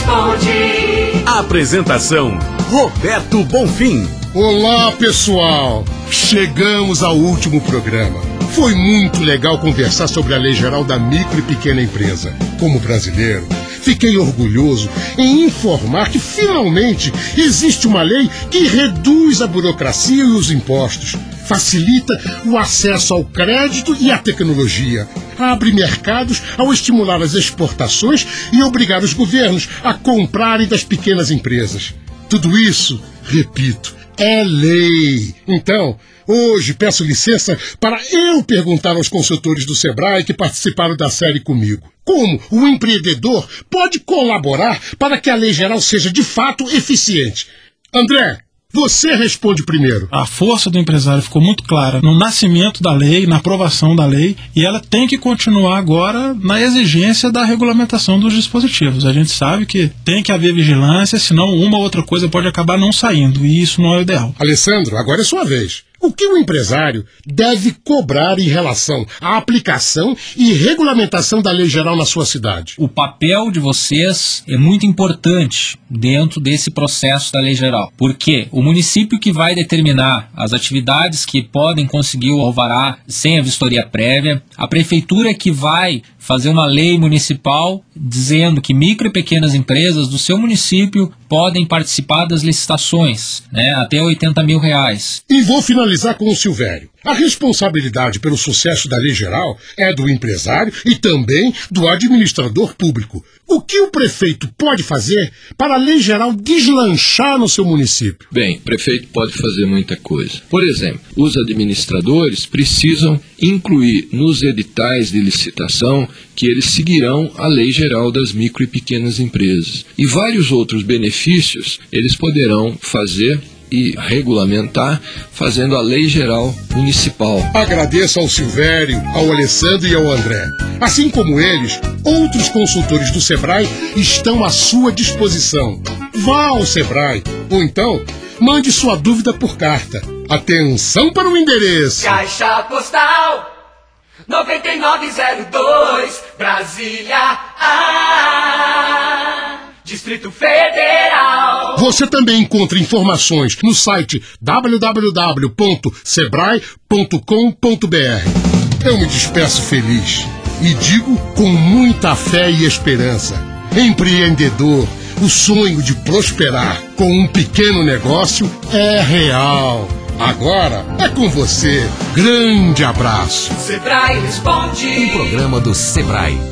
Responde. Apresentação: Roberto Bonfim. Olá, pessoal! Chegamos ao último programa. Foi muito legal conversar sobre a Lei Geral da Micro e Pequena Empresa. Como brasileiro, fiquei orgulhoso em informar que finalmente existe uma lei que reduz a burocracia e os impostos, facilita o acesso ao crédito e à tecnologia, abre mercados ao estimular as exportações e obrigar os governos a comprarem das pequenas empresas. Tudo isso, repito, é lei. Então, hoje peço licença para eu perguntar aos consultores do Sebrae que participaram da série comigo. Como o empreendedor pode colaborar para que a lei geral seja de fato eficiente? André, você responde primeiro. A força do empresário ficou muito clara no nascimento da lei, na aprovação da lei, e ela tem que continuar agora na exigência da regulamentação dos dispositivos. A gente sabe que tem que haver vigilância, senão uma ou outra coisa pode acabar não saindo, e isso não é o ideal. Alessandro, agora é sua vez. O que o empresário deve cobrar em relação à aplicação e regulamentação da lei geral na sua cidade? O papel de vocês é muito importante dentro desse processo da lei geral, porque o município que vai determinar as atividades que podem conseguir o alvará sem a vistoria prévia, a prefeitura que vai fazer uma lei municipal dizendo que micro e pequenas empresas do seu município podem participar das licitações, até R$80 mil. E vou finalizar com o Silvério. A responsabilidade pelo sucesso da lei geral é do empresário e também do administrador público. O que o prefeito pode fazer para a lei geral deslanchar no seu município? Bem, o prefeito pode fazer muita coisa. Por exemplo, os administradores precisam incluir nos editais de licitação que eles seguirão a lei geral das micro e pequenas empresas. E vários outros benefícios eles poderão fazer e regulamentar, fazendo a lei geral municipal. Agradeço ao Silvério, ao Alessandro e ao André. Assim como eles, outros consultores do Sebrae estão à sua disposição. Vá ao Sebrae, ou então, mande sua dúvida por carta. Atenção para o endereço: Caixa Postal 9902, Brasília, Distrito Federal. Você também encontra informações no site www.sebrae.com.br. Eu me despeço feliz e digo com muita fé e esperança: empreendedor, o sonho de prosperar com um pequeno negócio é real. Agora é com você. Grande abraço. Sebrae Responde. Um programa do Sebrae.